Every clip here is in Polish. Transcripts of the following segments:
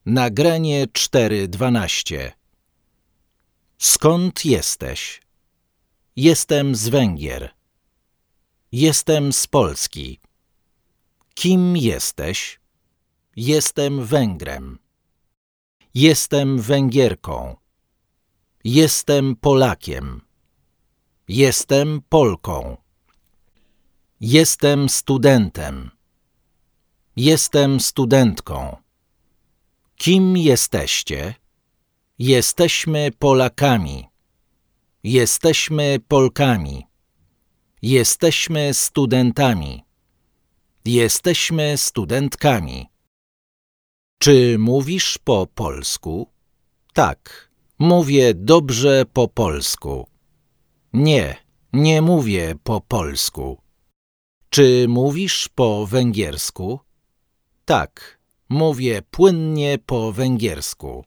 Nagranie 4:12. Skąd jesteś? Jestem z Węgier. Jestem z Polski. Kim jesteś? Jestem Węgrem. Jestem Węgierką. Jestem Polakiem. Jestem Polką. Jestem studentem. Jestem studentką. Kim jesteście? Jesteśmy Polakami. Jesteśmy Polkami. Jesteśmy studentami. Jesteśmy studentkami. Czy mówisz po polsku? Tak, mówię dobrze po polsku. Nie, nie mówię po polsku. Czy mówisz po węgiersku? Tak, mówię płynnie po węgiersku.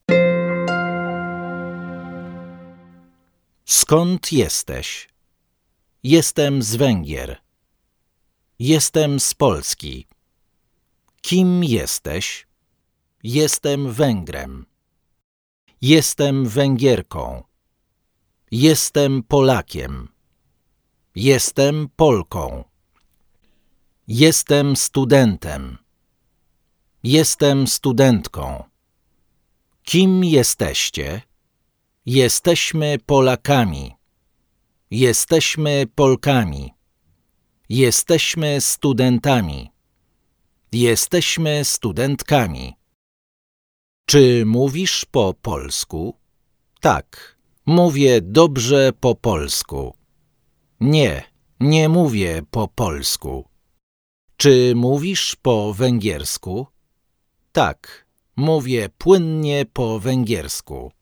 Skąd jesteś? Jestem z Węgier. Jestem z Polski. Kim jesteś? Jestem Węgrem. Jestem Węgierką. Jestem Polakiem. Jestem Polką. Jestem studentem. Jestem studentką. Kim jesteście? Jesteśmy Polakami. Jesteśmy Polkami. Jesteśmy studentami. Jesteśmy studentkami. Czy mówisz po polsku? Tak, mówię dobrze po polsku. Nie, nie mówię po polsku. Czy mówisz po węgiersku? Tak, mówię płynnie po węgiersku.